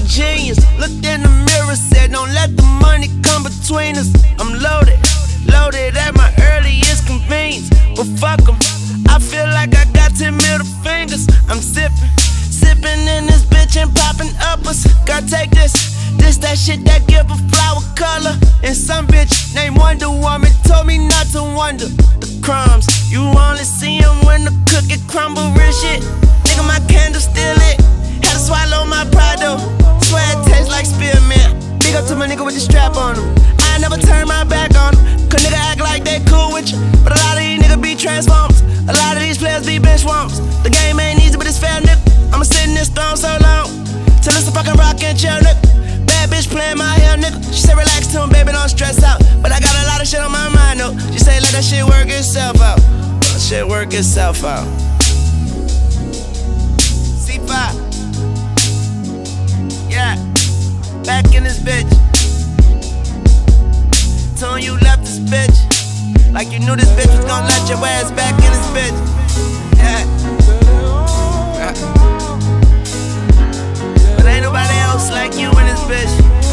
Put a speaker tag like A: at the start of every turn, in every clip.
A: genius. Looked in the mirror, said don't let the money come between us. I'm loaded, loaded at my earliest convenience. But fuck 'em, I feel like I got 10 middle fingers. I'm sipping in this bitch and popping uppers. Gotta take this that shit that give a flower color. And some bitch named Wonder Woman told me not to wonder. The crumbs, you only see them when the cookie crumble. Real shit, nigga, my candle still lit. Had to swallow my pride though. Swear it tastes like spearmint. Big up to my nigga with the strap on him. I never turn my back on him. Cause nigga act like they cool with you, but a lot of these niggas be transformers. A lot of these players be bench swamps. The game ain't easy, but it's fair, nigga. I'ma sit in this throne so long till it's a fucking rock and chill, nigga. Bad bitch playing my hair, nigga. She said relax to him, baby, don't stress out. But I got a lot of shit on my mind, though. She say let that shit work itself out. Let that shit work itself out. C5. Yeah. Back in this bitch. Told you left this bitch like you knew this bitch was gonna let your ass back in this bitch. Yeah. But ain't nobody else like you in this bitch.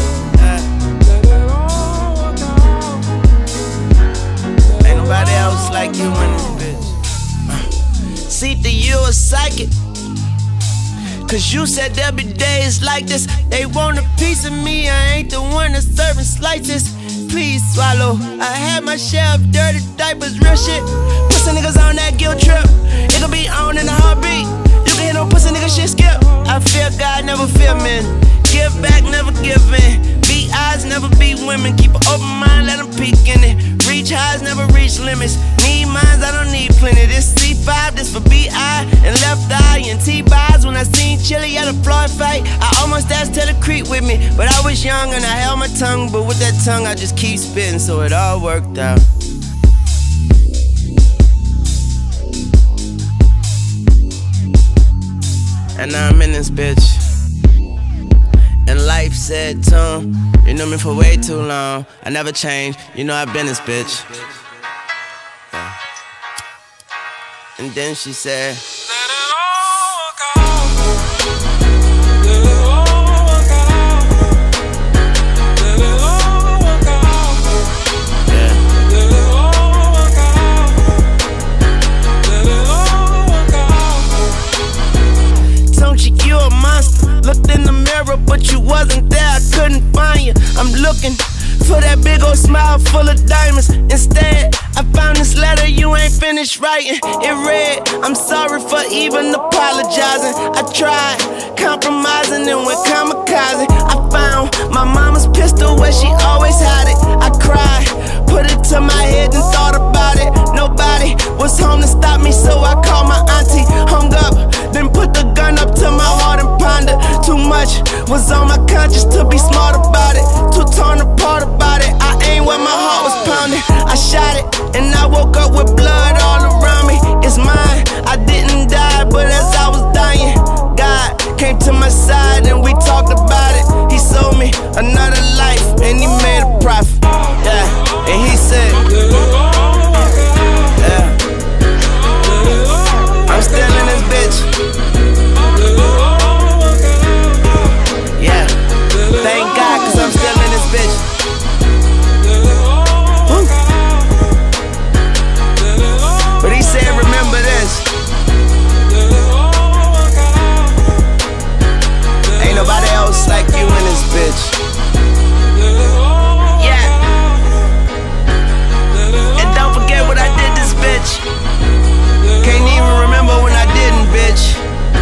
A: Ain't nobody else like you in this bitch. See that you a psychic, cause you said there'll be days like this. They want a piece of me, I ain't the one that's serving slices. Please swallow. I had my share of dirty diapers, real shit. Pussy niggas on that guilt trip. It could be on in a heartbeat. You can hear no pussy nigga shit skip. I fear God, never fear men. Give back, never give in. Beat eyes, never beat women. Keep an open mind, let them peek in it. Reach highs, never reach limits. Need minds, I don't need plenty. This C5, this for B.I. and left eye and T-Buys. When I seen Chili at a Floyd fight, I almost asked her to creep with me. But I was young and I held my tongue. But with that tongue, I just keep spitting, so it all worked out. And now I'm in this bitch. And life said to him, you knew me for way too long. I never changed, you know I've been this bitch. Yeah. And then she said, let it all go. Let it all go. Let it all go. Yeah. Let it all go. Let it all go. Told you a monster. Looked in the mirror, but you wasn't there, I couldn't find you. I'm looking for that big old smile full of diamonds. Instead, I found this letter you ain't finished writing. It read, I'm sorry for even apologizing. I tried compromising and went kamikaze. I found my mama's pistol where she always had it. I cried, put it to my head and thought about it. Nobody was home to stop me, so I called my auntie. Hung up, then put the gun up to my heart and pondered. Too much was on my conscience to be smart about it. Too torn apart about it. I ain't where my heart was pounding. I shot it and I woke up with blood all around me. It's mine, I didn't die, but as I was dying, God came to my side and we talked about it. He sold me another life and he made a profit. Yeah, and he said, yeah, I'm still in this bitch. Yeah, thank God, cause I'm still in this bitch. Woo. But he said, remember this. Ain't nobody else like you in this bitch. Yeah. And don't forget what I did this bitch. Can't even remember when I didn't, bitch.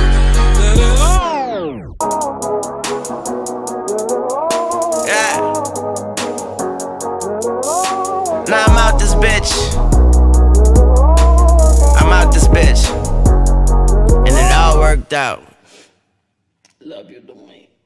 A: Yeah. Now I'm out this bitch. I'm out this bitch. And it all worked out. Love you to me.